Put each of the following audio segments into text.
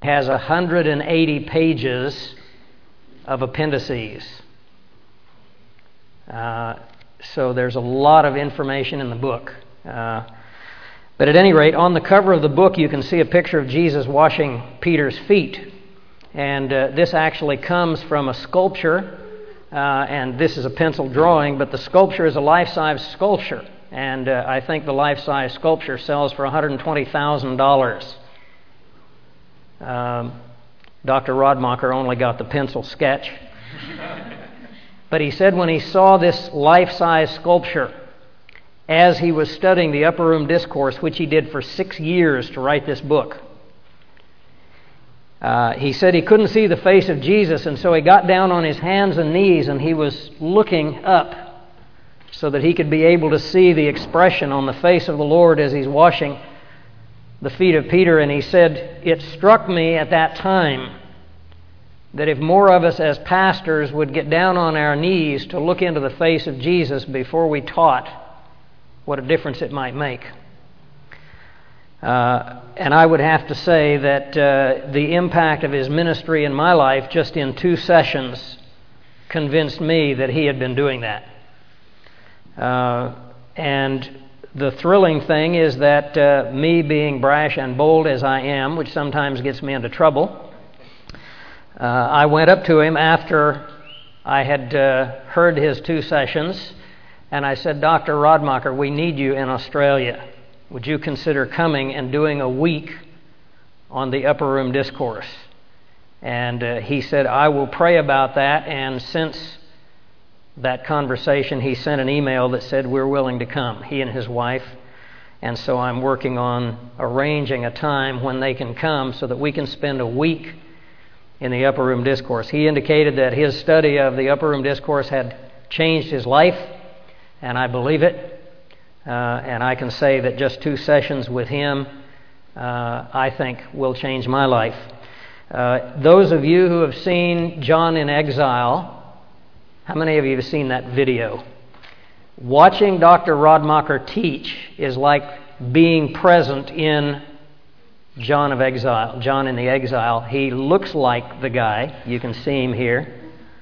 has 180 pages of appendices. So there's a lot of information in the book. But at any rate, on the cover of the book, you can see a picture of Jesus washing Peter's feet. And this actually comes from a sculpture, and this is a pencil drawing, but the sculpture is a life-size sculpture. And I think the life-size sculpture sells for $120,000. Dr. Rodmacher only got the pencil sketch. But he said when he saw this life-size sculpture, as he was studying the Upper Room Discourse, which he did for 6 years to write this book, he said he couldn't see the face of Jesus, and so he got down on his hands and knees and he was looking up so that he could be able to see the expression on the face of the Lord as he's washing the feet of Peter. And he said, it struck me at that time that if more of us as pastors would get down on our knees to look into the face of Jesus before we taught, what a difference it might make. And I would have to say that the impact of his ministry in my life just in 2 sessions convinced me that he had been doing that. And the thrilling thing is that me being brash and bold as I am, which sometimes gets me into trouble, I went up to him after I had heard his 2 sessions, and I said, Dr. Rodmacher, we need you in Australia. Would you consider coming and doing a week on the Upper Room Discourse? And he said, I will pray about that. And since that conversation, he sent an email that said, we're willing to come, he and his wife. And so I'm working on arranging a time when they can come so that we can spend a week in the Upper Room Discourse. He indicated that his study of the Upper Room Discourse had changed his life, and I believe it. And I can say that just 2 sessions with him, I think, will change my life. Those of you who have seen John in Exile, how many of you have seen that video? Watching Dr. Rodmacher teach is like being present in John of Exile, John in the Exile. He looks like the guy. You can see him here.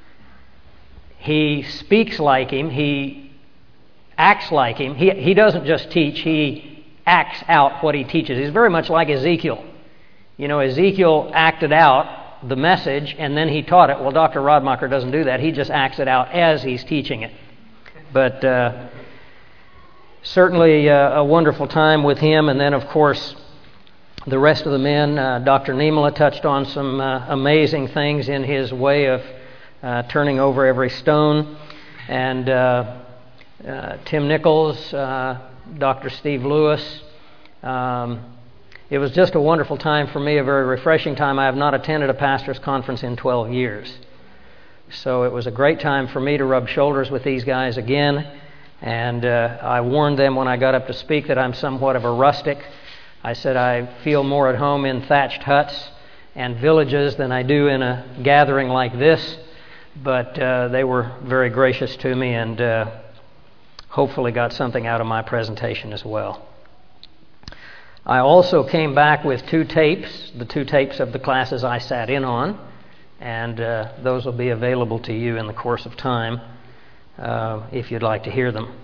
He speaks like him. He acts like him. He doesn't just teach. He acts out what he teaches. He's very much like Ezekiel. You know, Ezekiel acted out the message and then he taught it. Well, Dr. Rodmacher doesn't do that. He just acts it out as he's teaching it. But certainly a wonderful time with him. And then, of course, the rest of the men. Dr. Niemela touched on some amazing things in his way of turning over every stone. And Tim Nichols, Dr. Steve Lewis. It was just a wonderful time for me, a very refreshing time. I have not attended a pastor's conference in 12 years. So it was a great time for me to rub shoulders with these guys again. And I warned them when I got up to speak that I'm somewhat of a rustic. I said I feel more at home in thatched huts and villages than I do in a gathering like this. But they were very gracious to me and hopefully got something out of my presentation as well. I also came back with 2 tapes, the 2 tapes of the classes I sat in on, and those will be available to you in the course of time if you'd like to hear them.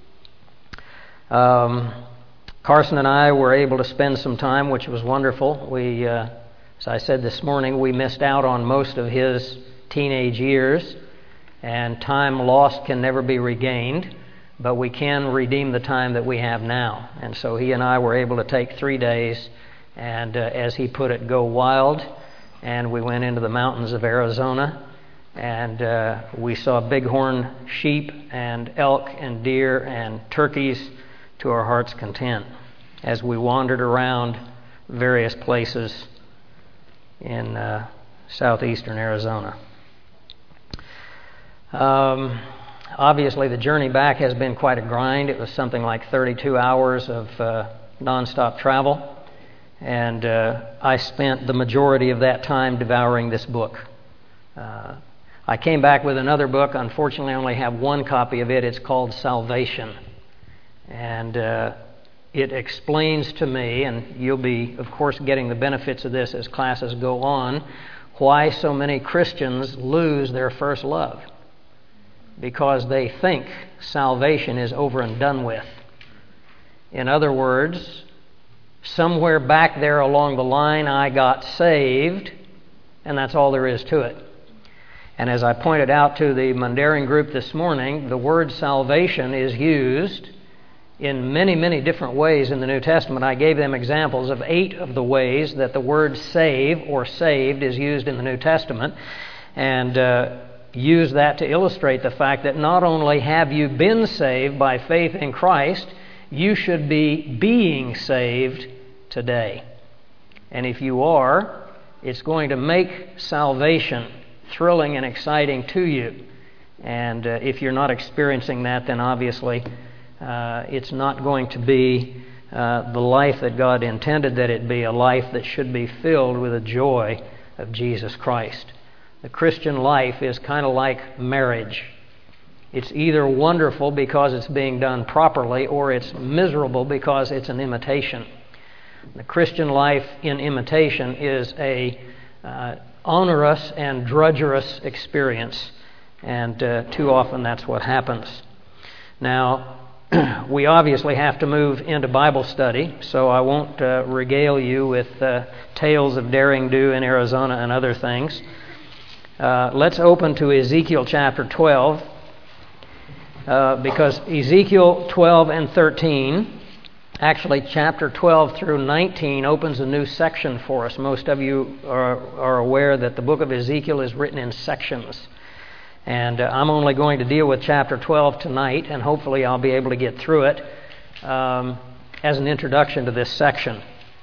Carson and I were able to spend some time, which was wonderful. We, as I said this morning, we missed out on most of his teenage years, and time lost can never be regained. But we can redeem the time that we have now. And so he and I were able to take 3 days and, as he put it, go wild. And we went into the mountains of Arizona. And we saw bighorn sheep and elk and deer and turkeys to our heart's content as we wandered around various places in southeastern Arizona. Obviously, the journey back has been quite a grind. It was something like 32 hours of nonstop travel. And I spent the majority of that time devouring this book. I came back with another book. Unfortunately, I only have one copy of it. It's called Salvation. And it explains to me, and you'll be, of course, getting the benefits of this as classes go on, why so many Christians lose their first love. Because they think salvation is over and done with. In other words, somewhere back there along the line I got saved, and that's all there is to it. And as I pointed out to the Mundaring group this morning, the word salvation is used in many, many different ways in the New Testament. I gave them examples of 8 of the ways that the word save or saved is used in the New Testament, and use that to illustrate the fact that not only have you been saved by faith in Christ, you should be being saved today. And if you are, it's going to make salvation thrilling and exciting to you. And if you're not experiencing that, then obviously it's not going to be the life that God intended that it be, a life that should be filled with the joy of Jesus Christ. The Christian life is kind of like marriage. It's either wonderful because it's being done properly, or it's miserable because it's an imitation. The Christian life in imitation is a onerous and drudgerous experience, and too often that's what happens. Now, we obviously have to move into Bible study, so I won't regale you with tales of daring do in Arizona and other things. Let's open to Ezekiel chapter 12, because Ezekiel 12 and 13, actually chapter 12 through 19, opens a new section for us. Most of you are aware that the book of Ezekiel is written in sections. And I'm only going to deal with chapter 12 tonight, and hopefully I'll be able to get through it as an introduction to this section.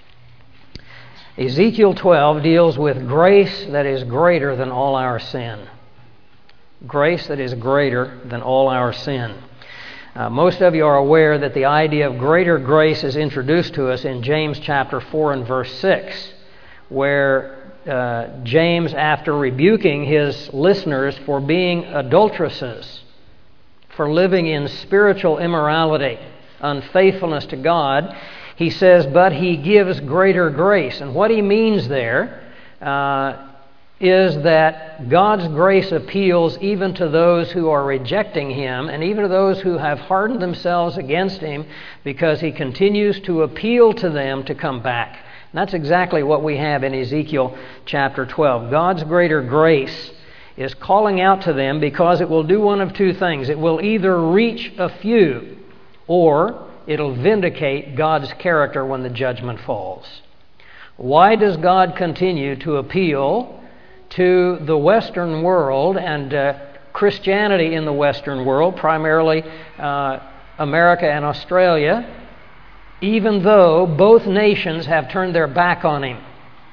Ezekiel 12 deals with grace that is greater than all our sin. Grace that is greater than all our sin. Most of you are aware that the idea of greater grace is introduced to us in James chapter 4 and verse 6, where James, after rebuking his listeners for being adulteresses, for living in spiritual immorality, unfaithfulness to God, he says, but he gives greater grace. And what he means there is that God's grace appeals even to those who are rejecting him, and even to those who have hardened themselves against him, because he continues to appeal to them to come back. And that's exactly what we have in Ezekiel chapter 12. God's greater grace is calling out to them because it will do one of two things. It will either reach a few, or it'll vindicate God's character when the judgment falls. Why does God continue to appeal to the Western world and Christianity in the Western world, primarily America and Australia, even though both nations have turned their back on him?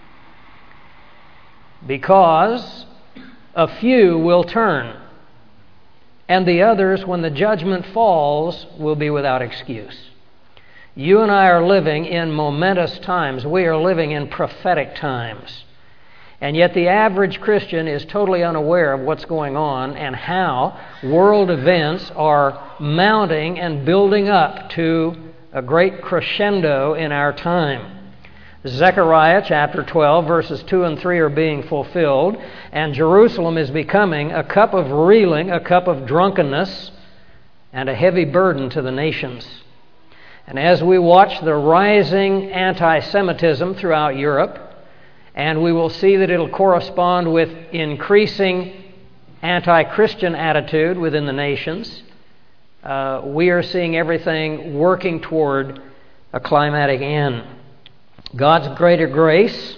Because a few will turn, and the others, when the judgment falls, will be without excuse. You and I are living in momentous times. We are living in prophetic times. And yet the average Christian is totally unaware of what's going on and how world events are mounting and building up to a great crescendo in our time. Zechariah chapter 12 verses 2 and 3 are being fulfilled, and Jerusalem is becoming a cup of reeling, a cup of drunkenness, and a heavy burden to the nations. And as we watch the rising anti-Semitism throughout Europe, and we will see that it'll correspond with increasing anti-Christian attitude within the nations, we are seeing everything working toward a climatic end. God's greater grace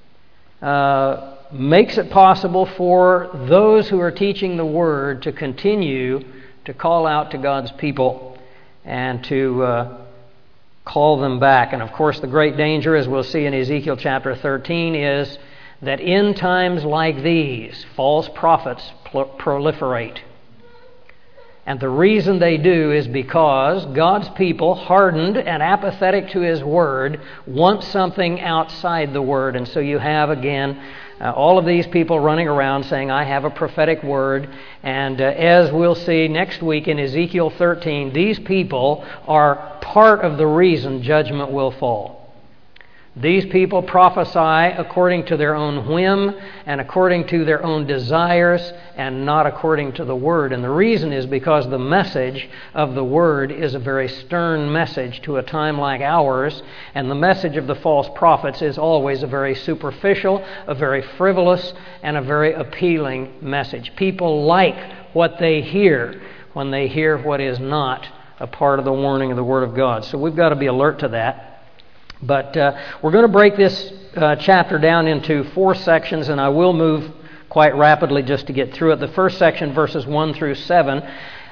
makes it possible for those who are teaching the Word to continue to call out to God's people and to call them back. And of course the great danger, as we'll see in Ezekiel chapter 13, is that in times like these, false prophets proliferate. And the reason they do is because God's people, hardened and apathetic to His Word, want something outside the Word. And so you have, again, all of these people running around saying, I have a prophetic word. And as we'll see next week in Ezekiel 13, these people are part of the reason judgment will fall. These people prophesy according to their own whim and according to their own desires and not according to the Word. And the reason is because the message of the Word is a very stern message to a time like ours, and the message of the false prophets is always a very superficial, a very frivolous, and a very appealing message. People like what they hear when they hear what is not a part of the warning of the Word of God. So we've got to be alert to that. But we're going to break this chapter down into 4 sections, and I will move quite rapidly just to get through it. The first section, verses 1 through 7,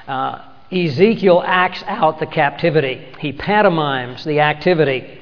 Ezekiel acts out the captivity. He pantomimes the activity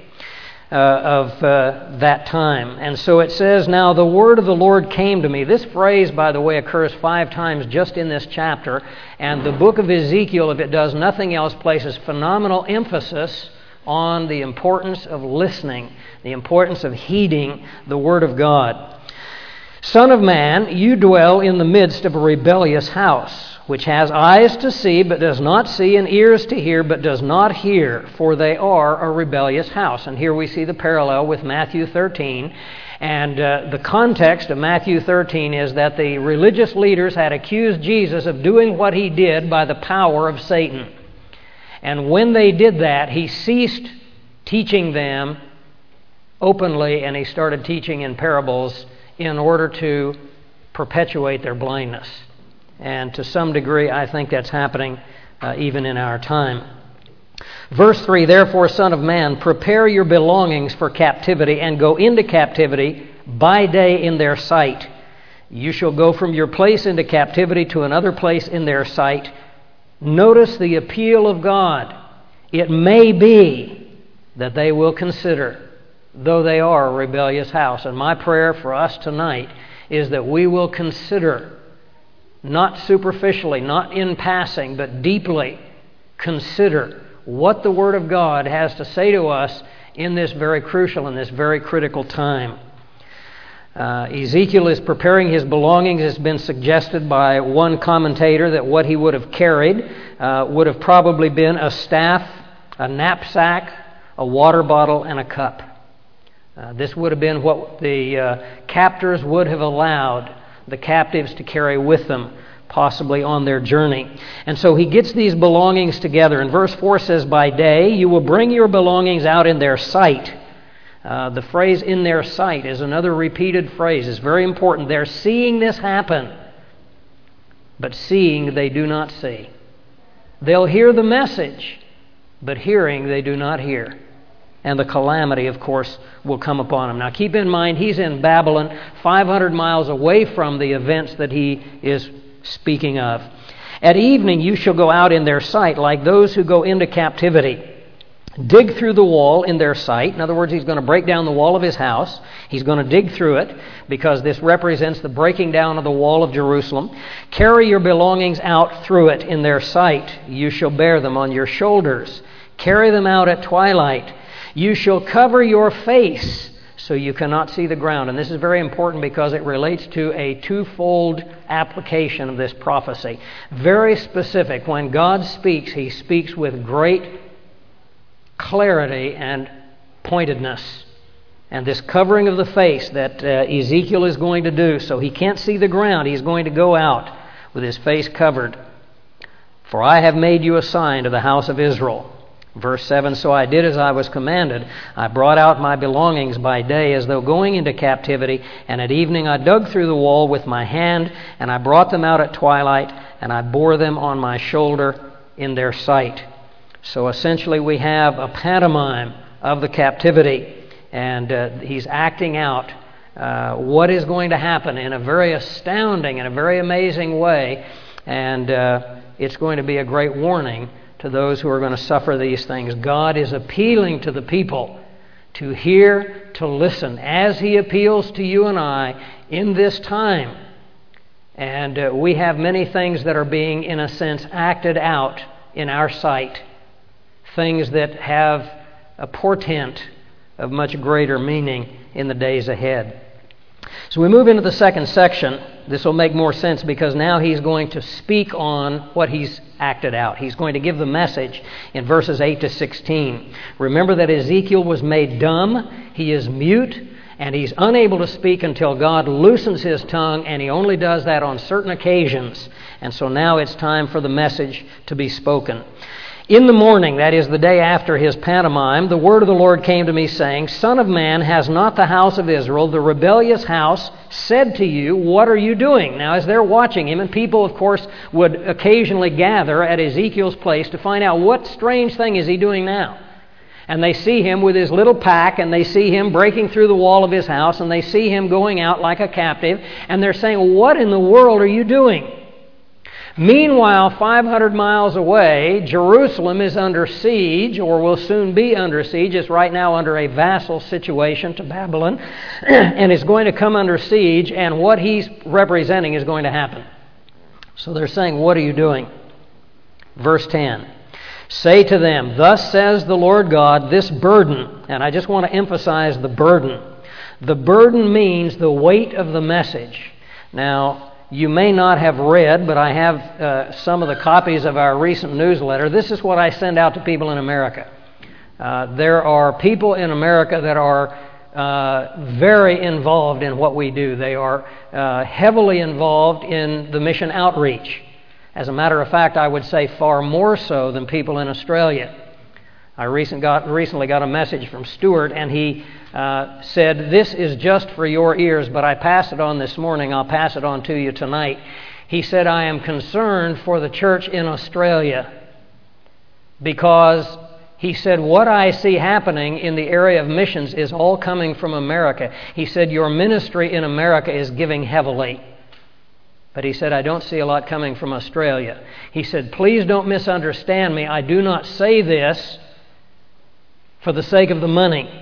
of that time. And so it says, Now the word of the Lord came to me. This phrase, by the way, occurs 5 times just in this chapter, and the book of Ezekiel, if it does nothing else, places phenomenal emphasis on the importance of listening, the importance of heeding the Word of God. Son of man, you dwell in the midst of a rebellious house, which has eyes to see, but does not see, and ears to hear, but does not hear, for they are a rebellious house. And here we see the parallel with Matthew 13. And the context of Matthew 13 is that the religious leaders had accused Jesus of doing what He did by the power of Satan. And when they did that, He ceased teaching them openly, and He started teaching in parables in order to perpetuate their blindness. And to some degree, I think that's happening even in our time. Verse 3, Therefore, Son of man, prepare your belongings for captivity, and go into captivity by day in their sight. You shall go from your place into captivity to another place in their sight. Notice the appeal of God. It may be that they will consider, though they are a rebellious house. And my prayer for us tonight is that we will consider, not superficially, not in passing, but deeply consider what the Word of God has to say to us in this very crucial and this very critical time. Ezekiel is preparing his belongings. It's been suggested by one commentator that what he would have carried would have probably been a staff, a knapsack, a water bottle, and a cup. This would have been what the captors would have allowed the captives to carry with them, possibly on their journey. And so he gets these belongings together. And verse 4 says, By day you will bring your belongings out in their sight. The phrase in their sight is another repeated phrase. It's very important. They're seeing this happen, but seeing they do not see. They'll hear the message, but hearing they do not hear. And the calamity, of course, will come upon them. Now keep in mind, he's in Babylon, 500 miles away from the events that he is speaking of. At evening you shall go out in their sight like those who go into captivity. Dig through the wall in their sight. In other words, he's going to break down the wall of his house. He's going to dig through it because this represents the breaking down of the wall of Jerusalem. Carry your belongings out through it in their sight. You shall bear them on your shoulders. Carry them out at twilight. You shall cover your face so you cannot see the ground. And this is very important because it relates to a twofold application of this prophecy. Very specific. When God speaks, He speaks with great clarity and pointedness. And this covering of the face that Ezekiel is going to do, so he can't see the ground, he's going to go out with his face covered. For I have made you a sign to the house of Israel. Verse 7, So I did as I was commanded. I brought out my belongings by day as though going into captivity, and at evening I dug through the wall with my hand, and I brought them out at twilight, and I bore them on my shoulder in their sight. So essentially we have a pantomime of the captivity, and he's acting out what is going to happen in a very astounding and a very amazing way, and it's going to be a great warning to those who are going to suffer these things. God is appealing to the people to hear, to listen, as He appeals to you and I in this time. And we have many things that are being, in a sense, acted out in our sight. Things that have a portent of much greater meaning in the days ahead. So we move into the second section. This will make more sense because now he's going to speak on what he's acted out. He's going to give the message in verses 8 to 16. Remember that Ezekiel was made dumb. He is mute, and he's unable to speak until God loosens his tongue, and he only does that on certain occasions. And so now it's time for the message to be spoken. In the morning, that is the day after his pantomime, the word of the Lord came to me, saying, Son of man, has not the house of Israel, the rebellious house, said to you, what are you doing? Now, as they're watching him, and people, of course, would occasionally gather at Ezekiel's place to find out what strange thing is he doing now. And they see him with his little pack, and they see him breaking through the wall of his house, and they see him going out like a captive, and they're saying, what in the world are you doing? Meanwhile, 500 miles away, Jerusalem is under siege, or will soon be under siege. It's right now under a vassal situation to Babylon, and is going to come under siege, and what he's representing is going to happen. So they're saying, what are you doing? Verse 10. Say to them, thus says the Lord God, this burden, and I just want to emphasize the burden. The burden means the weight of the message. Now, you may not have read, but I have some of the copies of our recent newsletter. This is what I send out to people in America. There are people in America that are very involved in what we do. They are heavily involved in the mission outreach. As a matter of fact, I would say far more so than people in Australia. I recently got a message from Stuart, and he said, this is just for your ears, but I passed it on this morning. I'll pass it on to you tonight. He said, I am concerned for the church in Australia because, he said, what I see happening in the area of missions is all coming from America. He said, your ministry in America is giving heavily. But he said, I don't see a lot coming from Australia. He said, please don't misunderstand me. I do not say this for the sake of the money.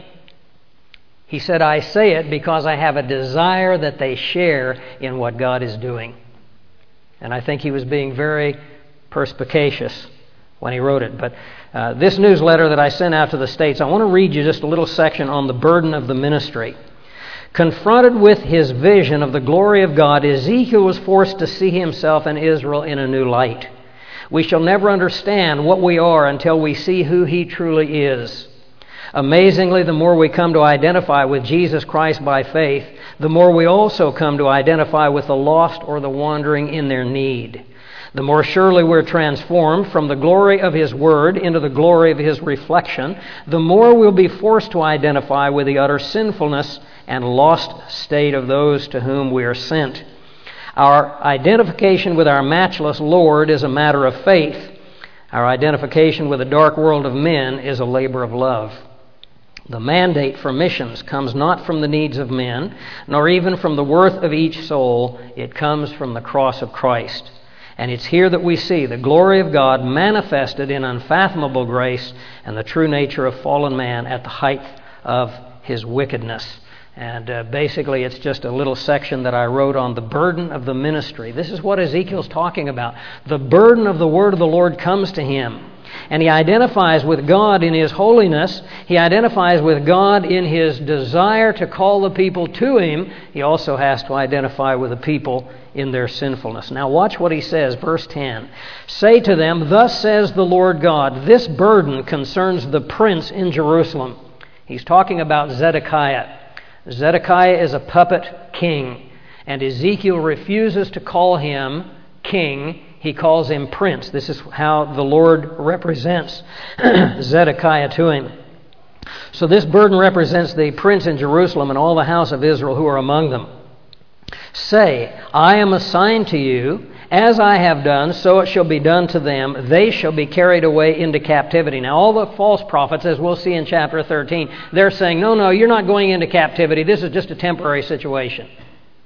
He said, I say it because I have a desire that they share in what God is doing. And I think he was being very perspicacious when he wrote it. But this newsletter that I sent out to the States, I want to read you just a little section on the burden of the ministry. Confronted with his vision of the glory of God, Ezekiel was forced to see himself and Israel in a new light. We shall never understand what we are until we see who he truly is. Amazingly, the more we come to identify with Jesus Christ by faith, the more we also come to identify with the lost or the wandering in their need. The more surely we're transformed from the glory of his word into the glory of his reflection, the more we'll be forced to identify with the utter sinfulness and lost state of those to whom we are sent. Our identification with our matchless Lord is a matter of faith. Our identification with the dark world of men is a labor of love. The mandate for missions comes not from the needs of men, nor even from the worth of each soul. It comes from the cross of Christ. And it's here that we see the glory of God manifested in unfathomable grace and the true nature of fallen man at the height of his wickedness. And basically it's just a little section that I wrote on the burden of the ministry. This is what Ezekiel's talking about. The burden of the word of the Lord comes to him. And he identifies with God in his holiness. He identifies with God in his desire to call the people to him. He also has to identify with the people in their sinfulness. Now watch what he says, verse 10. Say to them, thus says the Lord God, this burden concerns the prince in Jerusalem. He's talking about Zedekiah. Zedekiah is a puppet king, and Ezekiel refuses to call him king. He calls him prince. This is how the Lord represents Zedekiah to him. So this burden represents the prince in Jerusalem and all the house of Israel who are among them. Say, I am assigned to you, as I have done, so it shall be done to them. They shall be carried away into captivity. Now, all the false prophets, as we'll see in chapter 13, they're saying, no, you're not going into captivity. This is just a temporary situation.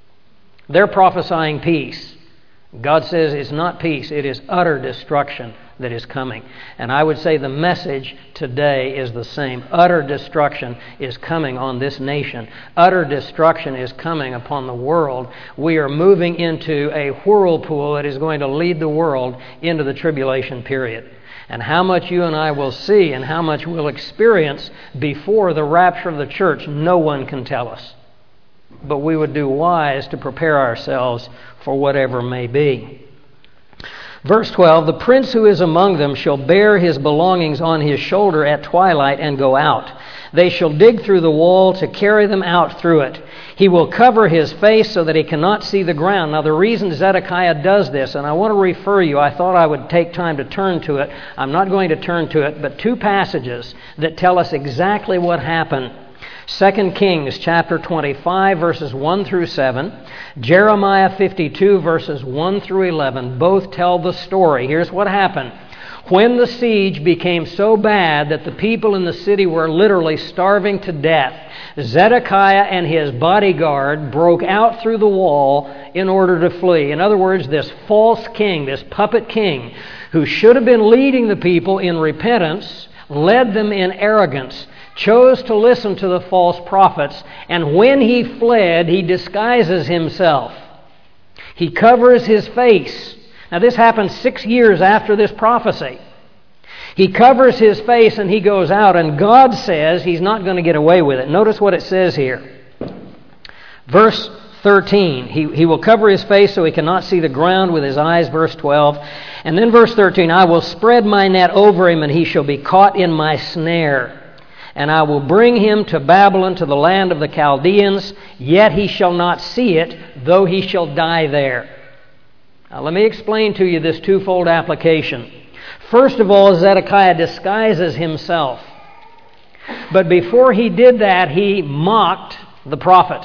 They're prophesying peace. God says it's not peace, it is utter destruction that is coming. And I would say the message today is the same. Utter destruction is coming on this nation. Utter destruction is coming upon the world. We are moving into a whirlpool that is going to lead the world into the tribulation period. And how much you and I will see and how much we'll experience before the rapture of the church, no one can tell us. But we would do wise to prepare ourselves for whatever may be. Verse 12, the prince who is among them shall bear his belongings on his shoulder at twilight and go out. They shall dig through the wall to carry them out through it. He will cover his face so that he cannot see the ground. Now the reason Zedekiah does this, and I want to refer you, I thought I would take time to turn to it. I'm not going to turn to it, but two passages that tell us exactly what happened. 2 Kings chapter 25, verses 1 through 7. Jeremiah 52, verses 1 through 11. Both tell the story. Here's what happened. When the siege became so bad that the people in the city were literally starving to death, Zedekiah and his bodyguard broke out through the wall in order to flee. In other words, this false king, this puppet king, who should have been leading the people in repentance, led them in arrogance, chose to listen to the false prophets, and when he fled, he disguises himself. He covers his face. Now this happened 6 years after this prophecy. He covers his face and he goes out, and God says he's not going to get away with it. Notice what it says here. Verse 13, he will cover his face so he cannot see the ground with his eyes, verse 12. And then verse 13, I will spread my net over him and he shall be caught in my snare. And I will bring him to Babylon, to the land of the Chaldeans, yet he shall not see it, though he shall die there. Now let me explain to you this twofold application. First of all, Zedekiah disguises himself. But before he did that, he mocked the prophets.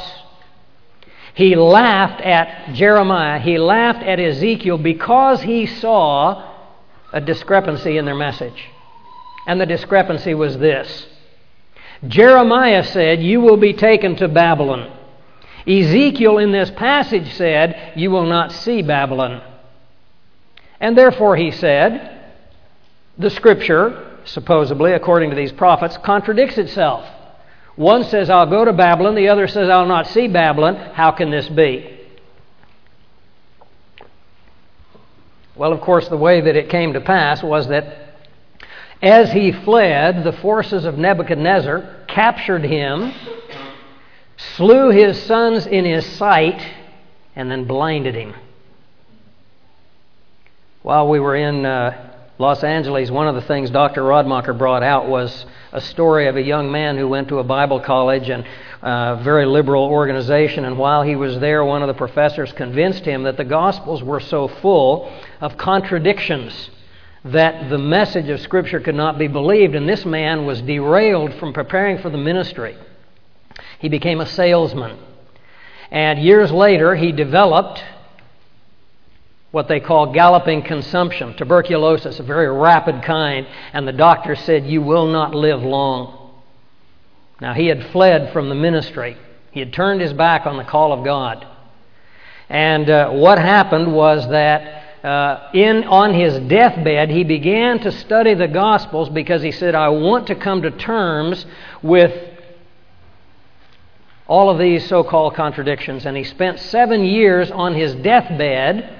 He laughed at Jeremiah. He laughed at Ezekiel because he saw a discrepancy in their message. And the discrepancy was this. Jeremiah said, you will be taken to Babylon. Ezekiel in this passage said, you will not see Babylon. And therefore he said, the Scripture, supposedly, according to these prophets, contradicts itself. One says, I'll go to Babylon. The other says, I'll not see Babylon. How can this be? Well, of course, the way that it came to pass was that as he fled, the forces of Nebuchadnezzar captured him, slew his sons in his sight, and then blinded him. While we were in Los Angeles, one of the things Dr. Rodmacher brought out was a story of a young man who went to a Bible college and a very liberal organization, and while he was there, one of the professors convinced him that the Gospels were so full of contradictions that the message of Scripture could not be believed, and this man was derailed from preparing for the ministry. He became a salesman. And years later, he developed what they call galloping consumption, tuberculosis, a very rapid kind, and the doctor said, you will not live long. Now, he had fled from the ministry. He had turned his back on the call of God. And what happened was that on his deathbed, he began to study the Gospels because he said, I want to come to terms with all of these so-called contradictions. And he spent 7 years on his deathbed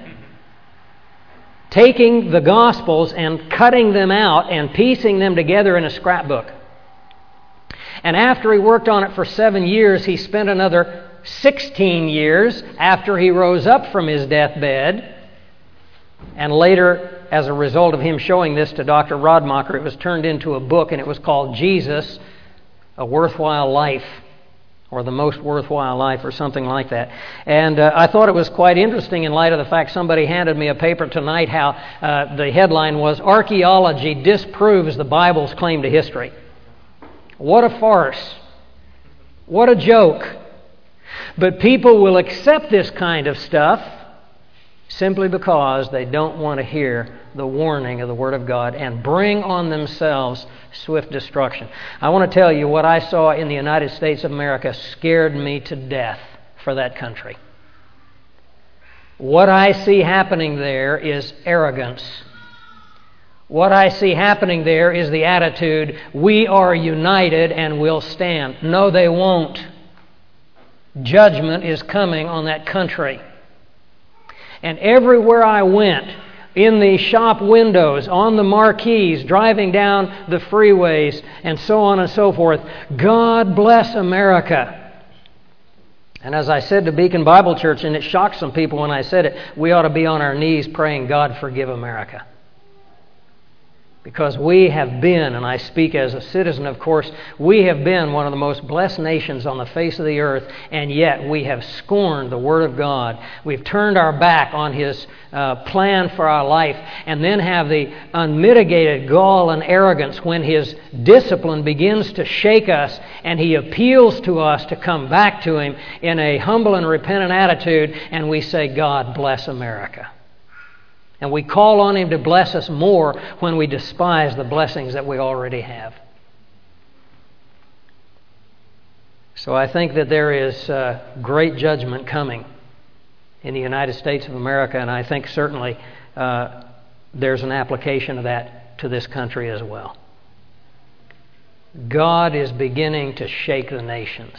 taking the Gospels and cutting them out and piecing them together in a scrapbook. And after he worked on it for 7 years, he spent another 16 years after he rose up from his deathbed. And later, as a result of him showing this to Dr. Rodmacher, it was turned into a book, and it was called Jesus, A Worthwhile Life, or The Most Worthwhile Life, or something like that. And I thought it was quite interesting in light of the fact somebody handed me a paper tonight how the headline was, Archaeology Disproves the Bible's Claim to History. What a farce. What a joke. But people will accept this kind of stuff simply because they don't want to hear the warning of the Word of God and bring on themselves swift destruction. I want to tell you what I saw in the United States of America scared me to death for that country. What I see happening there is arrogance. What I see happening there is the attitude, we are united and will stand. No, they won't. Judgment is coming on that country. And everywhere I went, in the shop windows, on the marquees, driving down the freeways, and so on and so forth, God bless America. And as I said to Beacon Bible Church, and it shocked some people when I said it, we ought to be on our knees praying, God forgive America. Because we have been, and I speak as a citizen, of course, we have been one of the most blessed nations on the face of the earth, and yet we have scorned the Word of God. We've turned our back on His plan for our life, and then have the unmitigated gall and arrogance when His discipline begins to shake us, and He appeals to us to come back to Him in a humble and repentant attitude, and we say, God bless America. And we call on Him to bless us more when we despise the blessings that we already have. So I think that there is great judgment coming in the United States of America, and I think certainly there's an application of that to this country as well. God is beginning to shake the nations.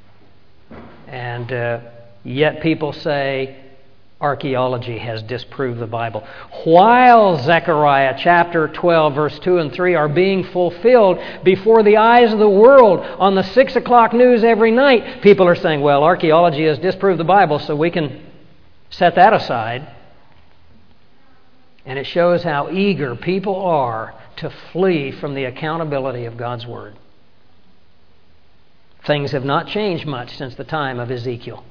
And yet people say, archaeology has disproved the Bible. While Zechariah chapter 12, verse 2 and 3 are being fulfilled before the eyes of the world on the 6 o'clock news every night, people are saying, well, archaeology has disproved the Bible, so we can set that aside. And it shows how eager people are to flee from the accountability of God's Word. Things have not changed much since the time of Ezekiel.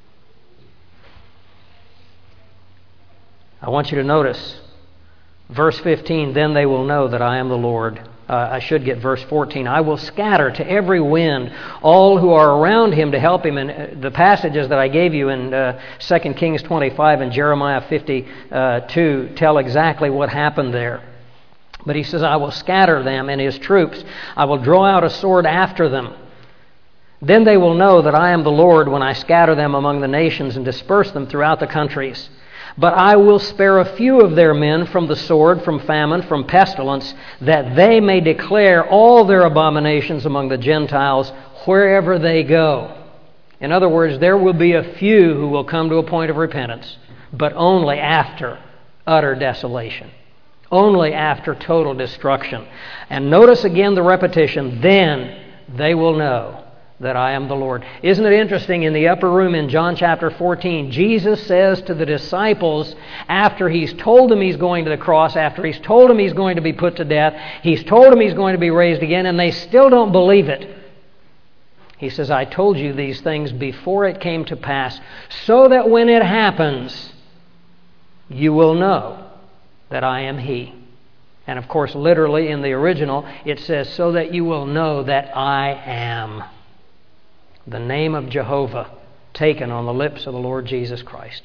I want you to notice verse 15, then they will know that I am the Lord. I should get verse 14. I will scatter to every wind all who are around him to help him. And the passages that I gave you in 2 Kings 25 and Jeremiah 52 tell exactly what happened there. But he says, I will scatter them and his troops. I will draw out a sword after them. Then they will know that I am the Lord when I scatter them among the nations and disperse them throughout the countries. But I will spare a few of their men from the sword, from famine, from pestilence, that they may declare all their abominations among the Gentiles wherever they go. In other words, there will be a few who will come to a point of repentance, but only after utter desolation, only after total destruction. And notice again the repetition, then they will know that I am the Lord. Isn't it interesting, in the upper room in John chapter 14, Jesus says to the disciples, after He's told them He's going to the cross, after He's told them He's going to be put to death, He's told them He's going to be raised again, and they still don't believe it. He says, I told you these things before it came to pass, so that when it happens, you will know that I am He. And of course, literally in the original, it says, so that you will know that I am. The name of Jehovah taken on the lips of the Lord Jesus Christ.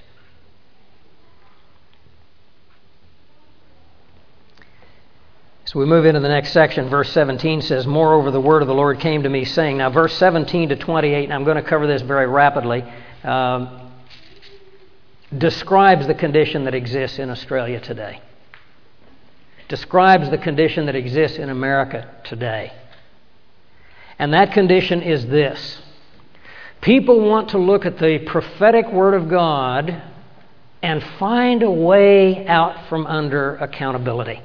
So we move into the next section. Verse 17 says, moreover, the word of the Lord came to me, saying, now verse 17 to 28, and I'm going to cover this very rapidly, describes the condition that exists in Australia today. Describes the condition that exists in America today. And that condition is this. People want to look at the prophetic Word of God and find a way out from under accountability.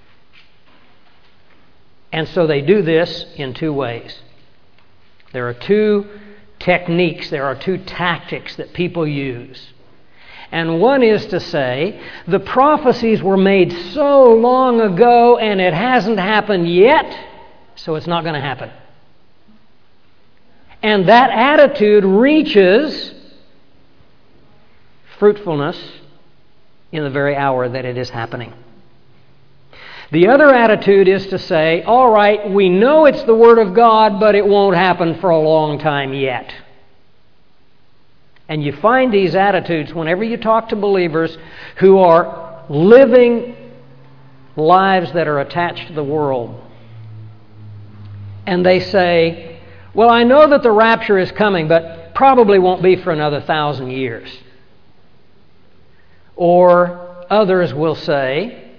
And so they do this in two ways. There are two techniques, there are two tactics that people use. And one is to say, the prophecies were made so long ago and it hasn't happened yet, so it's not going to happen. And that attitude reaches fruitfulness in the very hour that it is happening. The other attitude is to say, all right, we know it's the Word of God, but it won't happen for a long time yet. And you find these attitudes whenever you talk to believers who are living lives that are attached to the world. And they say, well, I know that the rapture is coming, but probably won't be for another 1,000 years. Or others will say,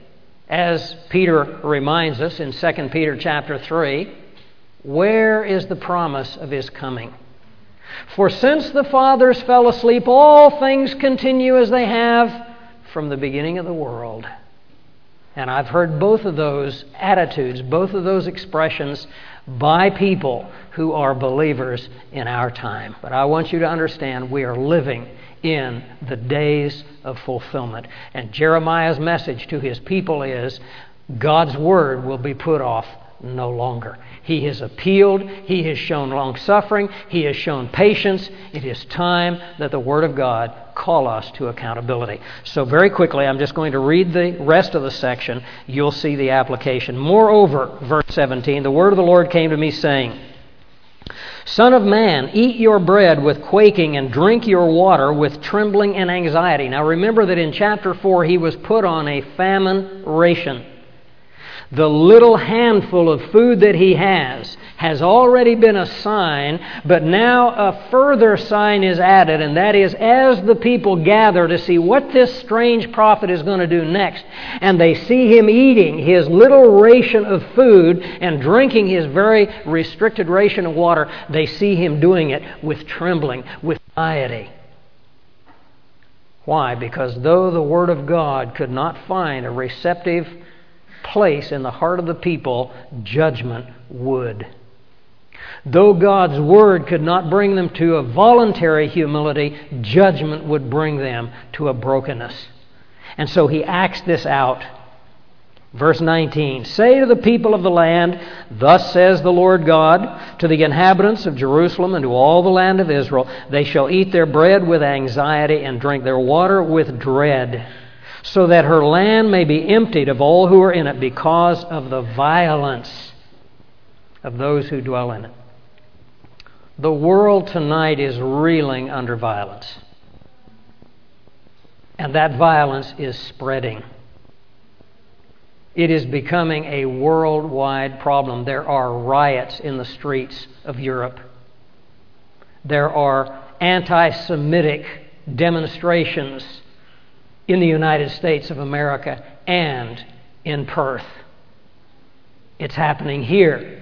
As Peter reminds us in 2 Peter chapter 3, where is the promise of His coming? For since the fathers fell asleep, all things continue as they have from the beginning of the world. And I've heard both of those attitudes, both of those expressions by people who are believers in our time. But I want you to understand we are living in the days of fulfillment. And Jeremiah's message to his people is God's word will be put off no longer. He has appealed. He has shown long-suffering. He has shown patience. It is time that the Word of God call us to accountability. So very quickly, I'm just going to read the rest of the section. You'll see the application. Moreover, verse 17, the word of the Lord came to me saying, Son of man, eat your bread with quaking and drink your water with trembling and anxiety. Now remember that in chapter 4 he was put on a famine ration. The little handful of food that he has already been a sign, but now a further sign is added, and that is as the people gather to see what this strange prophet is going to do next, and they see him eating his little ration of food and drinking his very restricted ration of water, they see him doing it with trembling, with anxiety. Why? Because though the Word of God could not find a receptive place in the heart of the people, judgment would. Though God's Word could not bring them to a voluntary humility, judgment would bring them to a brokenness. And so he acts this out. Verse 19, Say to the people of the land, Thus says the Lord God, to the inhabitants of Jerusalem and to all the land of Israel, they shall eat their bread with anxiety and drink their water with dread, so that her land may be emptied of all who are in it because of the violence of those who dwell in it. The world tonight is reeling under violence. And that violence is spreading. It is becoming a worldwide problem. There are riots in the streets of Europe. There are anti-Semitic demonstrations in the United States of America and in Perth. It's happening here.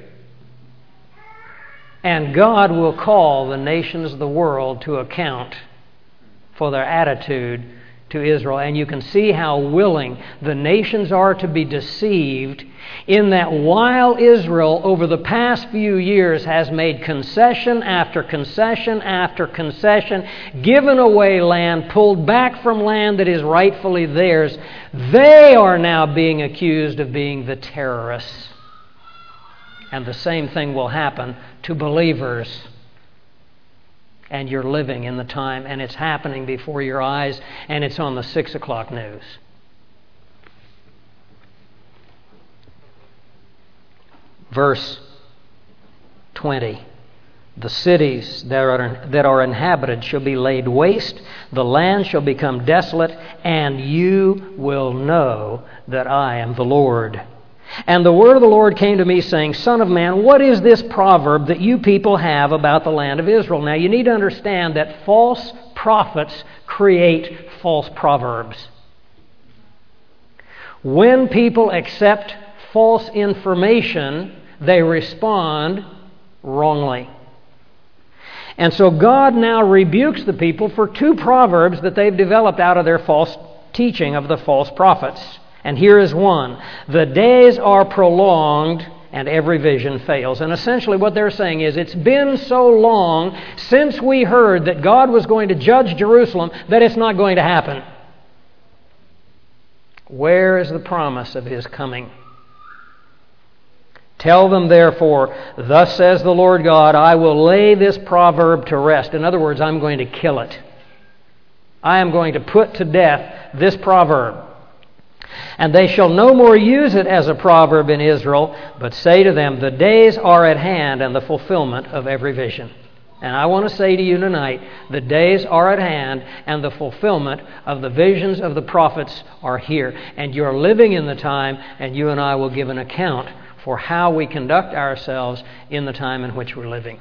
And God will call the nations of the world to account for their attitude to Israel. And you can see how willing the nations are to be deceived in that while Israel over the past few years has made concession after concession after concession, given away land, pulled back from land that is rightfully theirs, they are now being accused of being the terrorists. And the same thing will happen to believers. And you're living in the time, and it's happening before your eyes, and it's on the 6 o'clock news. Verse 20. The cities that are inhabited shall be laid waste, the land shall become desolate, and you will know that I am the Lord. And the word of the Lord came to me, saying, Son of man, what is this proverb that you people have about the land of Israel? Now you need to understand that false prophets create false proverbs. When people accept false information, they respond wrongly. And so God now rebukes the people for two proverbs that they've developed out of their false teaching of the false prophets. And here is one. The days are prolonged and every vision fails. And essentially what they're saying is it's been so long since we heard that God was going to judge Jerusalem that it's not going to happen. Where is the promise of His coming? Tell them therefore, thus says the Lord God, I will lay this proverb to rest. In other words, I'm going to kill it. I am going to put to death this proverb. And they shall no more use it as a proverb in Israel, but say to them, the days are at hand and the fulfillment of every vision. And I want to say to you tonight, the days are at hand and the fulfillment of the visions of the prophets are here. And you're living in the time, and you and I will give an account for how we conduct ourselves in the time in which we're living.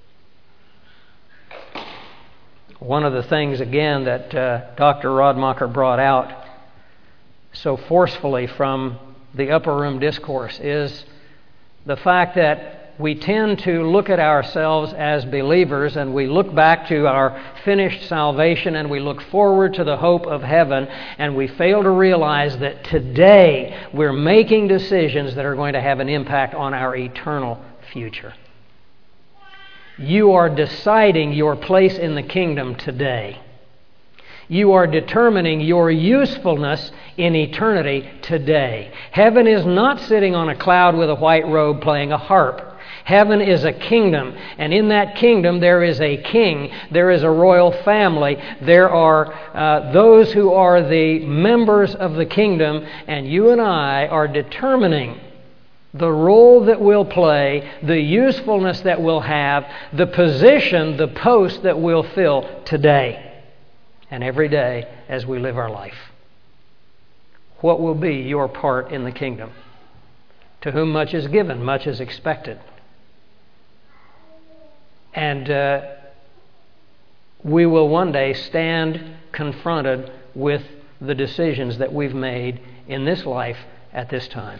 One of the things, again, that Dr. Rodmacher brought out so forcefully from the Upper Room Discourse is the fact that we tend to look at ourselves as believers, and we look back to our finished salvation, and we look forward to the hope of heaven, and we fail to realize that today we're making decisions that are going to have an impact on our eternal future. You are deciding your place in the kingdom today. You are determining your usefulness in eternity today. Heaven is not sitting on a cloud with a white robe playing a harp. Heaven is a kingdom, and in that kingdom there is a king, there is a royal family, there are those who are the members of the kingdom, and you and I are determining the role that we'll play, the usefulness that we'll have, the position, the post that we'll fill today and every day as we live our life. What will be your part in the kingdom? To whom much is given, much is expected. And we will one day stand confronted with the decisions that we've made in this life at this time.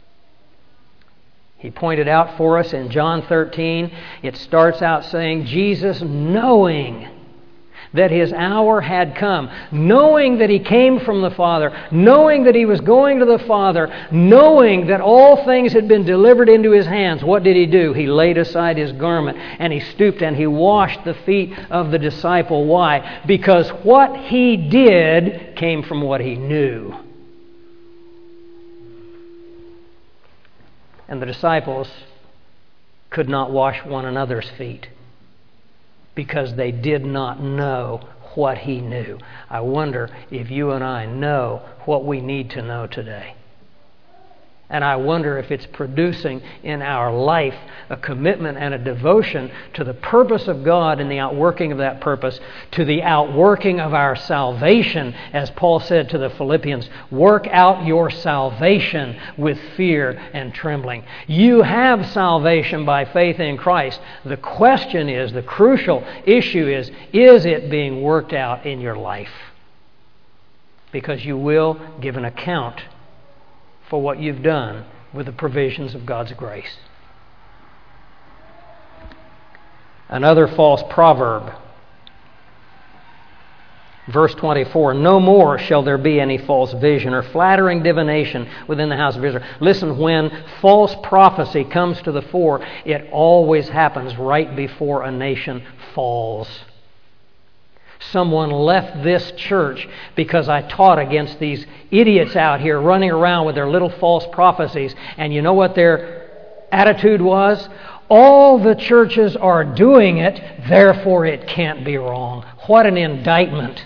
He pointed out for us in John 13, it starts out saying, Jesus knowing that His hour had come, knowing that He came from the Father, knowing that He was going to the Father, knowing that all things had been delivered into His hands. What did He do? He laid aside His garment and He stooped and He washed the feet of the disciple. Why? Because what He did came from what He knew. And the disciples could not wash one another's feet because they did not know what He knew. I wonder if you and I know what we need to know today. And I wonder if it's producing in our life a commitment and a devotion to the purpose of God and the outworking of that purpose, to the outworking of our salvation, as Paul said to the Philippians, work out your salvation with fear and trembling. You have salvation by faith in Christ. The question is, the crucial issue is it being worked out in your life? Because you will give an account for what you've done with the provisions of God's grace. Another false proverb. Verse 24, no more shall there be any false vision or flattering divination within the house of Israel. Listen, when false prophecy comes to the fore, it always happens right before a nation falls. Someone left this church because I taught against these idiots out here running around with their little false prophecies. And you know what their attitude was? All the churches are doing it, therefore it can't be wrong. What an indictment.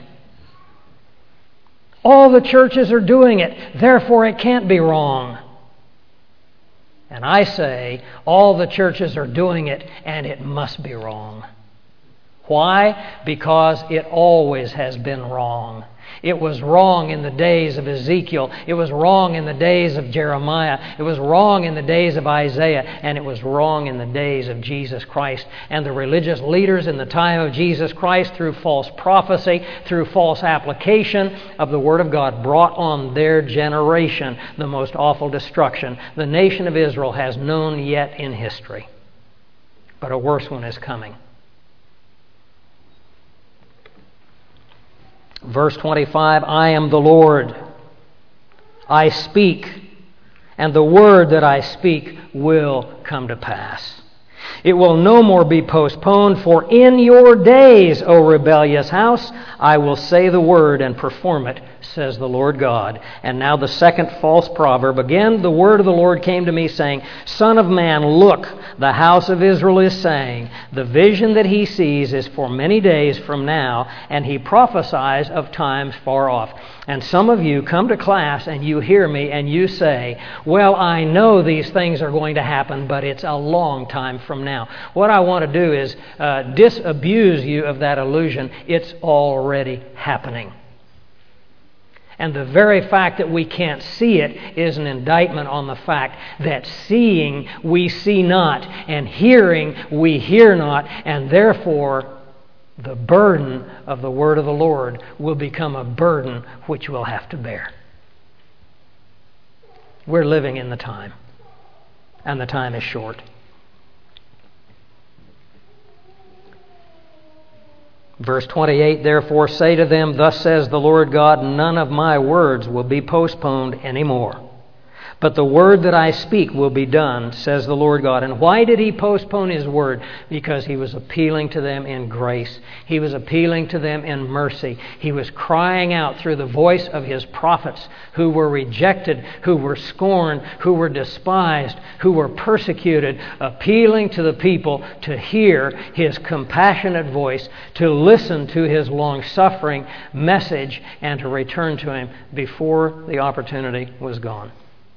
All the churches are doing it, therefore it can't be wrong. And I say, all the churches are doing it, and it must be wrong. Why? Because it always has been wrong. It was wrong in the days of Ezekiel. It was wrong in the days of Jeremiah. It was wrong in the days of Isaiah. And it was wrong in the days of Jesus Christ. And the religious leaders in the time of Jesus Christ, through false prophecy, through false application of the Word of God, brought on their generation the most awful destruction the nation of Israel has known yet in history. But a worse one is coming. Verse 25, I am the Lord. I speak, and the word that I speak will come to pass. It will no more be postponed, for in your days, O rebellious house, I will say the word and perform it, says the Lord God. And now the second false proverb. Again, the word of the Lord came to me, saying, Son of man, look, the house of Israel is saying, the vision that he sees is for many days from now, and he prophesies of times far off. And some of you come to class and you hear me and you say, well, I know these things are going to happen, but it's a long time from now. What I want to do is disabuse you of that illusion. It's already happening. And the very fact that we can't see it is an indictment on the fact that seeing we see not, and hearing we hear not, and therefore the burden of the word of the Lord will become a burden which we'll have to bear. We're living in the time, and the time is short. Verse 28, therefore say to them, thus says the Lord God, none of my words will be postponed anymore. But the word that I speak will be done, says the Lord God. And why did he postpone his word? Because he was appealing to them in grace. He was appealing to them in mercy. He was crying out through the voice of his prophets who were rejected, who were scorned, who were despised, who were persecuted, appealing to the people to hear his compassionate voice, to listen to his long-suffering message, and to return to him before the opportunity was gone.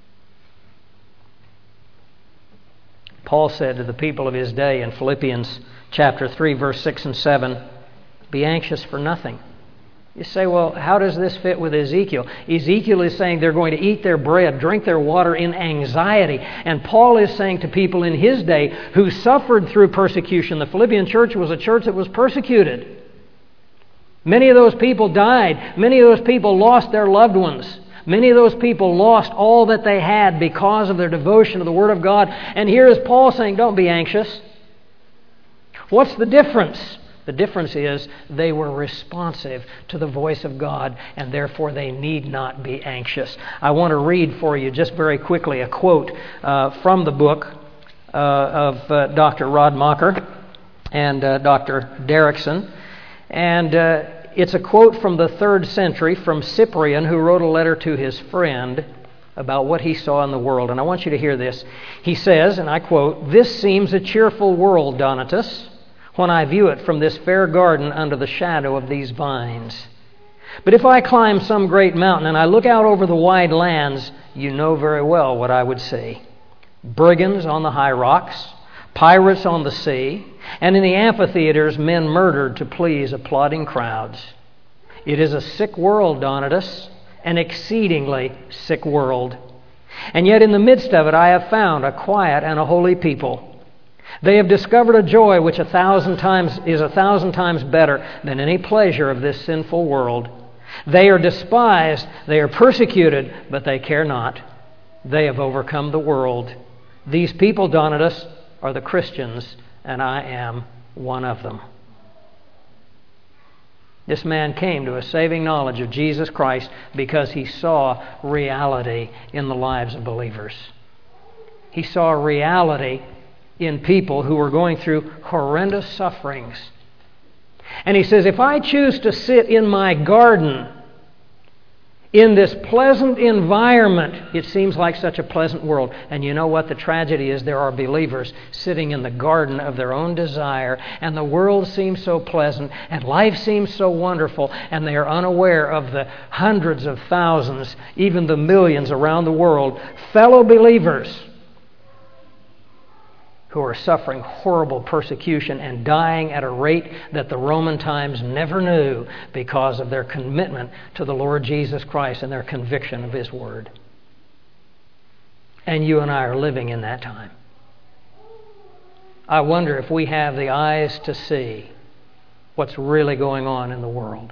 Paul said to the people of his day in Philippians chapter 3, verse 6 and 7, be anxious for nothing. You say, well, how does this fit with Ezekiel? Ezekiel is saying they're going to eat their bread, drink their water in anxiety. And Paul is saying to people in his day who suffered through persecution. The Philippian church was a church that was persecuted. Many of those people died. Many of those people lost their loved ones. Many of those people lost all that they had because of their devotion to the Word of God. And here is Paul saying, don't be anxious. What's the difference? The difference is they were responsive to the voice of God, and therefore they need not be anxious. I want to read for you just very quickly a quote from the book of Dr. Radmacher and Dr. Derrickson. And it's a quote from the 3rd century from Cyprian, who wrote a letter to his friend about what he saw in the world. And I want you to hear this. He says, and I quote, this seems a cheerful world, Donatus, when I view it from this fair garden under the shadow of these vines. But if I climb some great mountain and I look out over the wide lands, you know very well what I would see. Brigands on the high rocks, pirates on the sea, and in the amphitheaters men murdered to please applauding crowds. It is a sick world, Donatus, an exceedingly sick world. And yet in the midst of it I have found a quiet and a holy people. They have discovered a joy which is 1,000 times better than any pleasure of this sinful world. They are despised, they are persecuted, but they care not. They have overcome the world. These people, Donatus, are the Christians, and I am one of them. This man came to a saving knowledge of Jesus Christ because he saw reality in the lives of believers. He saw reality in people who were going through horrendous sufferings. And he says, if I choose to sit in my garden in this pleasant environment, it seems like such a pleasant world. And you know what the tragedy is? There are believers sitting in the garden of their own desire, and the world seems so pleasant, and life seems so wonderful, and they are unaware of the hundreds of thousands, even the millions around the world, fellow believers who are suffering horrible persecution and dying at a rate that the Roman times never knew because of their commitment to the Lord Jesus Christ and their conviction of His Word. And you and I are living in that time. I wonder if we have the eyes to see what's really going on in the world.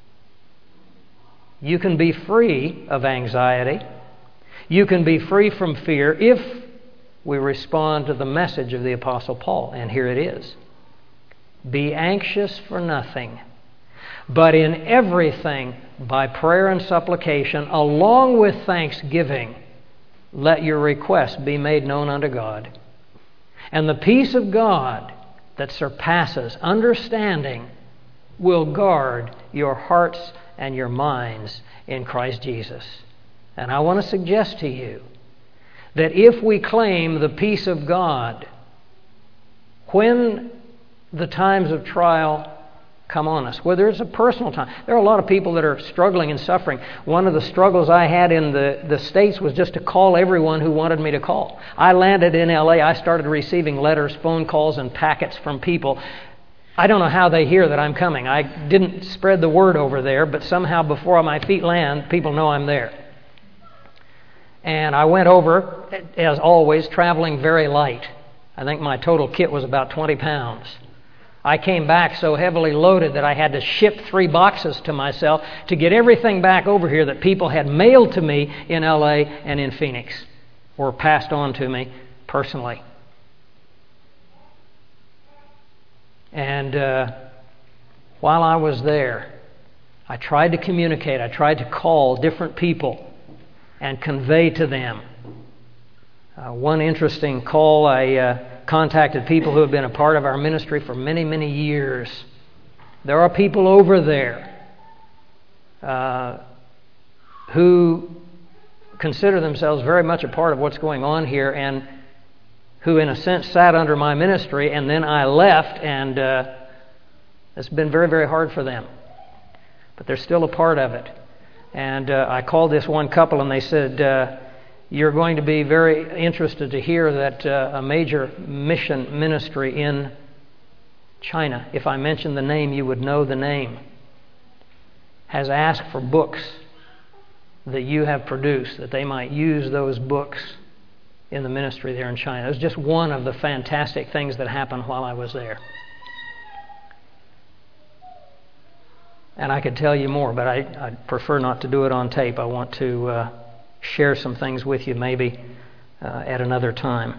You can be free of anxiety. You can be free from fear if we respond to the message of the Apostle Paul. And here it is. Be anxious for nothing, but in everything, by prayer and supplication, along with thanksgiving, let your requests be made known unto God. And the peace of God that surpasses understanding will guard your hearts and your minds in Christ Jesus. And I want to suggest to you that if we claim the peace of God when the times of trial come on us, whether it's a personal time. There are a lot of people that are struggling and suffering. One of the struggles I had in the States was just to call everyone who wanted me to call. I landed in L.A. I started receiving letters, phone calls, and packets from people. I don't know how they hear that I'm coming. I didn't spread the word over there, but somehow before my feet land, people know I'm there. And I went over, as always, traveling very light. I think my total kit was about 20 pounds. I came back so heavily loaded that I had to ship 3 boxes to myself to get everything back over here that people had mailed to me in LA and in Phoenix, or passed on to me personally. And while I was there, I tried to communicate. I tried to call different people and convey to them. One interesting call, I contacted people who have been a part of our ministry for many, many years. There are people over there who consider themselves very much a part of what's going on here, and who in a sense sat under my ministry, and then I left, and it's been very, very hard for them. But they're still a part of it. And I called this one couple, and they said, you're going to be very interested to hear that a major mission ministry in China, if I mentioned the name, you would know the name, has asked for books that you have produced, that they might use those books in the ministry there in China. It was just one of the fantastic things that happened while I was there. And I could tell you more, but I prefer not to do it on tape. I want to share some things with you maybe at another time.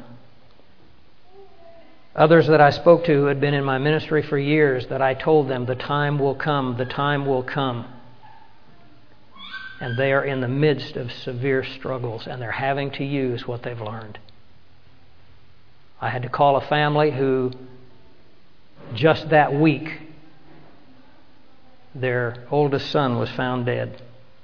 Others that I spoke to who had been in my ministry for years, that I told them, the time will come, the time will come. And they are in the midst of severe struggles, and they're having to use what they've learned. I had to call a family who just that week, their oldest son was found dead.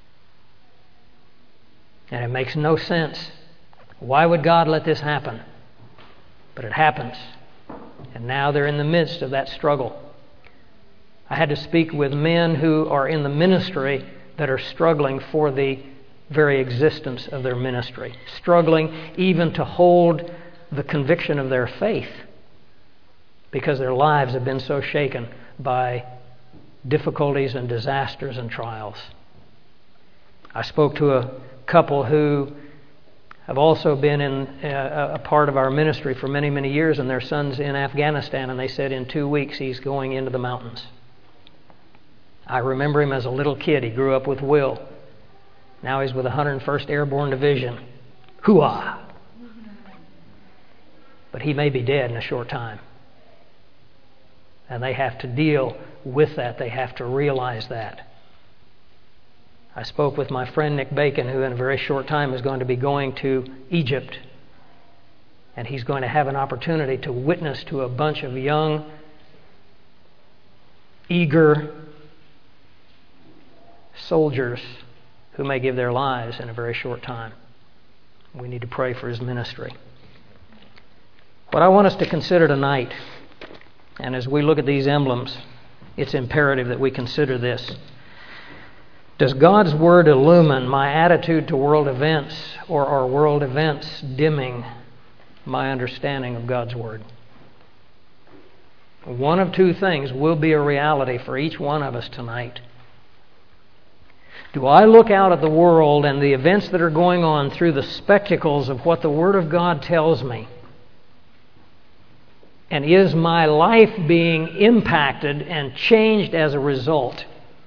And it makes no sense. Why would God let this happen? But it happens. And now they're in the midst of that struggle. I had to speak with men who are in the ministry that are struggling for the very existence of their ministry. Struggling even to hold the conviction of their faith, because their lives have been so shaken by difficulties and disasters and trials. I spoke to a couple who have also been in a part of our ministry for many, many years, and their son's in Afghanistan, and they said in 2 weeks he's going into the mountains. I remember him as a little kid. He grew up with Will. Now he's with the 101st Airborne Division. Hoo-ah! But he may be dead in a short time. And they have to deal with that. They have to realize that. I spoke with my friend Nick Bacon, who in a very short time is going to be going to Egypt. And he's going to have an opportunity to witness to a bunch of young, eager soldiers who may give their lives in a very short time. We need to pray for his ministry. What I want us to consider tonight, and as we look at these emblems, it's imperative that we consider this. Does God's Word illumine my attitude to world events, or are world events dimming my understanding of God's Word? One of two things will be a reality for each one of us tonight. Do I look out at the world and the events that are going on through the spectacles of what the Word of God tells me? And is my life being impacted and changed as a result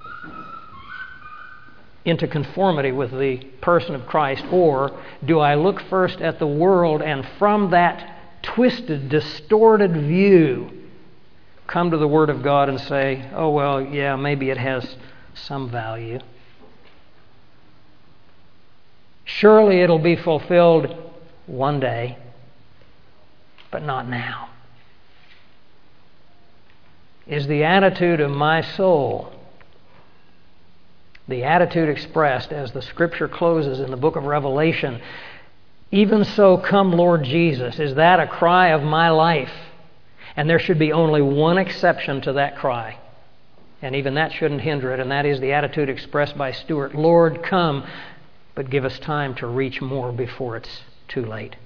into conformity with the person of Christ? Or do I look first at the world and from that twisted, distorted view come to the Word of God and say, oh, well, yeah, maybe it has some value. Surely it'll be fulfilled one day, but not now. Is the attitude of my soul, the attitude expressed as the Scripture closes in the book of Revelation, even so come Lord Jesus, is that a cry of my life? And there should be only one exception to that cry. And even that shouldn't hinder it, and that is the attitude expressed by Stuart, Lord, come, but give us time to reach more before it's too late.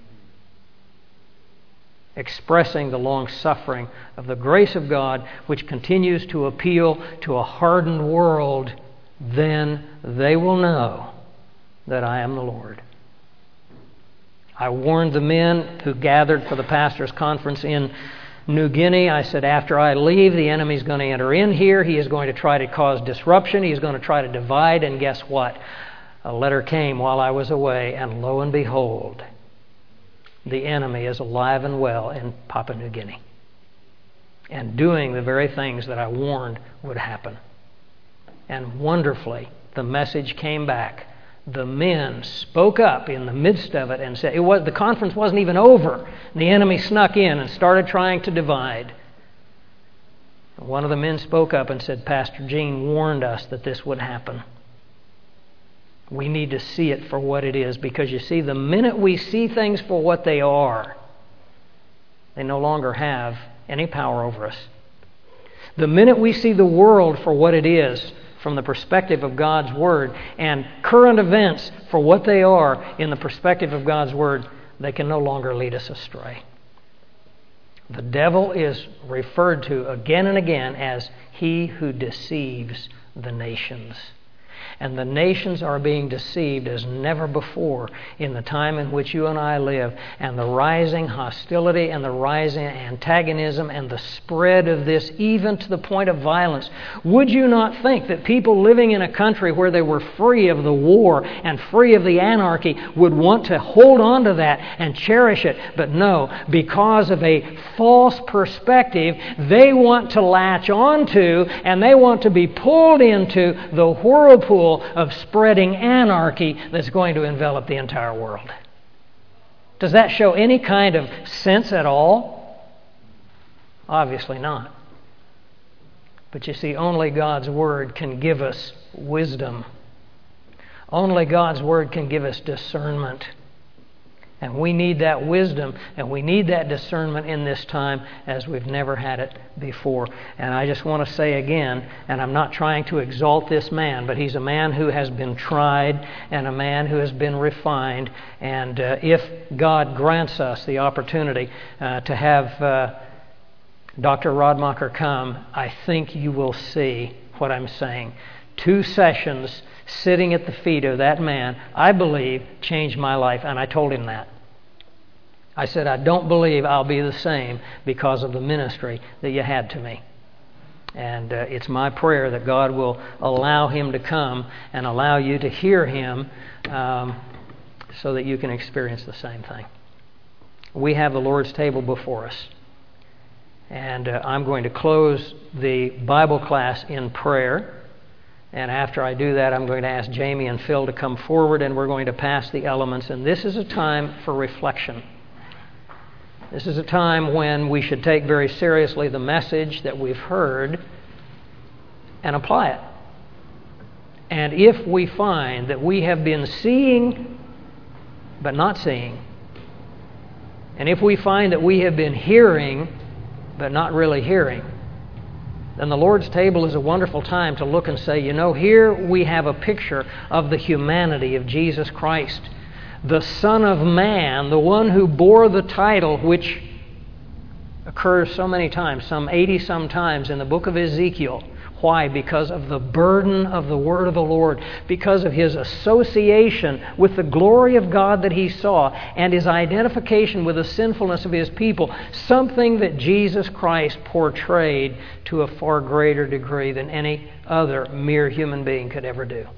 Expressing the long suffering of the grace of God, which continues to appeal to a hardened world, then they will know that I am the Lord. I warned the men who gathered for the pastors' conference in New Guinea. I said, after I leave, the enemy's going to enter in here. He is going to try to cause disruption. He's going to try to divide. And guess what? A letter came while I was away, and lo and behold, the enemy is alive and well in Papua New Guinea and doing the very things that I warned would happen. And wonderfully, the message came back. The men spoke up in the midst of it and said, the conference wasn't even over. The enemy snuck in and started trying to divide. One of the men spoke up and said, Pastor Gene warned us that this would happen. We need to see it for what it is, because you see, the minute we see things for what they are, they no longer have any power over us. The minute we see the world for what it is, from the perspective of God's Word, and current events for what they are in the perspective of God's Word, they can no longer lead us astray. The devil is referred to again and again as he who deceives the nations. And the nations are being deceived as never before in the time in which you and I live. And the rising hostility and the rising antagonism and the spread of this, even to the point of violence. Would you not think that people living in a country where they were free of the war and free of the anarchy would want to hold on to that and cherish it? But no, because of a false perspective, they want to latch onto and they want to be pulled into the whirlpool of spreading anarchy that's going to envelop the entire world. Does that show any kind of sense at all? Obviously not. But you see, only God's Word can give us wisdom. Only God's Word can give us discernment. And we need that wisdom and we need that discernment in this time as we've never had it before. And I just want to say again, and I'm not trying to exalt this man, but he's a man who has been tried and a man who has been refined. And if God grants us the opportunity to have Dr. Radmacher come, I think you will see what I'm saying. 2 sessions sitting at the feet of that man, I believe, changed my life. And I told him that. I said, I don't believe I'll be the same because of the ministry that you had to me. And it's my prayer that God will allow him to come and allow you to hear him so that you can experience the same thing. We have the Lord's table before us. And I'm going to close the Bible class in prayer. And after I do that, I'm going to ask Jamie and Phil to come forward, and we're going to pass the elements. And this is a time for reflection. This is a time when we should take very seriously the message that we've heard and apply it. And if we find that we have been seeing but not seeing, and if we find that we have been hearing but not really hearing, then the Lord's table is a wonderful time to look and say, here we have a picture of the humanity of Jesus Christ, the Son of Man, the one who bore the title which occurs so many times, some 80-some times in the book of Ezekiel. Why? Because of the burden of the word of the Lord, because of his association with the glory of God that he saw, and his identification with the sinfulness of his people, something that Jesus Christ portrayed to a far greater degree than any other mere human being could ever do.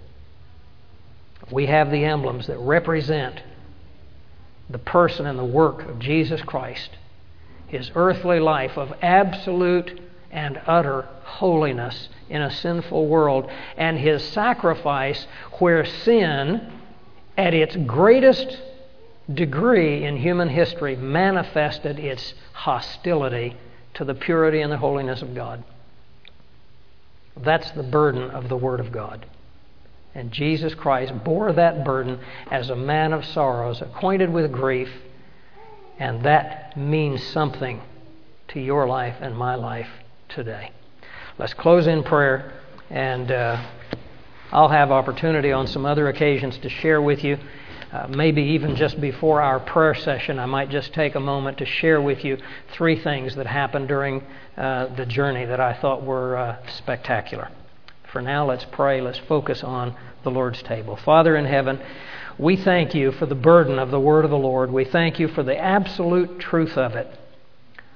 We have the emblems that represent the person and the work of Jesus Christ, his earthly life of absolute and utter holiness in a sinful world, and his sacrifice where sin, at its greatest degree in human history, manifested its hostility to the purity and the holiness of God. That's the burden of the Word of God. And Jesus Christ bore that burden as a man of sorrows, acquainted with grief, and that means something to your life and my life today. Let's close in prayer, and I'll have opportunity on some other occasions to share with you. Maybe even just before our prayer session, I might just take a moment to share with you 3 things that happened during the journey that I thought were spectacular. For now, let's pray. Let's focus on the Lord's table. Father in heaven, we thank you for the burden of the word of the Lord. We thank you for the absolute truth of it.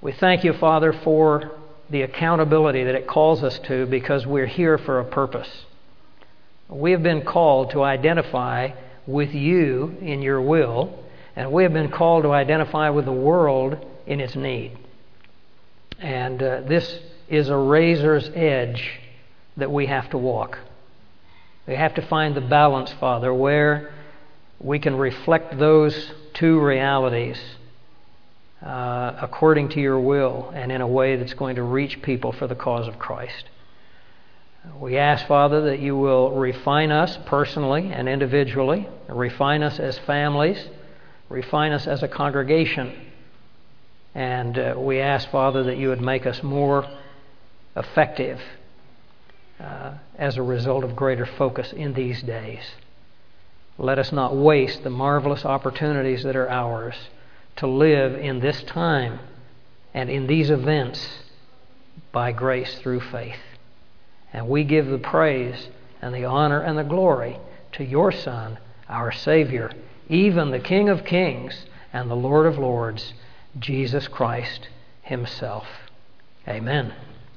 We thank you, Father, for the accountability that it calls us to because we're here for a purpose. We have been called to identify with you in your will, and we have been called to identify with the world in its need. And this is a razor's edge that we have to walk. We have to find the balance, Father, where we can reflect those two realities according to your will and in a way that's going to reach people for the cause of Christ. We ask, Father, that you will refine us personally and individually, refine us as families, refine us as a congregation. And we ask, Father, that you would make us more effective as a result of greater focus in these days. Let us not waste the marvelous opportunities that are ours to live in this time and in these events by grace through faith. And we give the praise and the honor and the glory to your Son, our Savior, even the King of Kings and the Lord of Lords, Jesus Christ himself. Amen.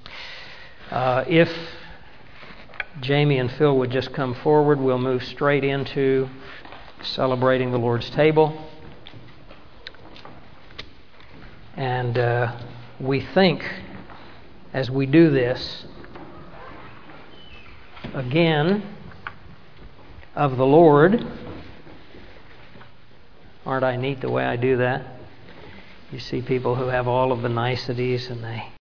If Jamie and Phil would just come forward, we'll move straight into celebrating the Lord's table. And we think, as we do this, again, of the Lord. Aren't I neat the way I do that? You see people who have all of the niceties and they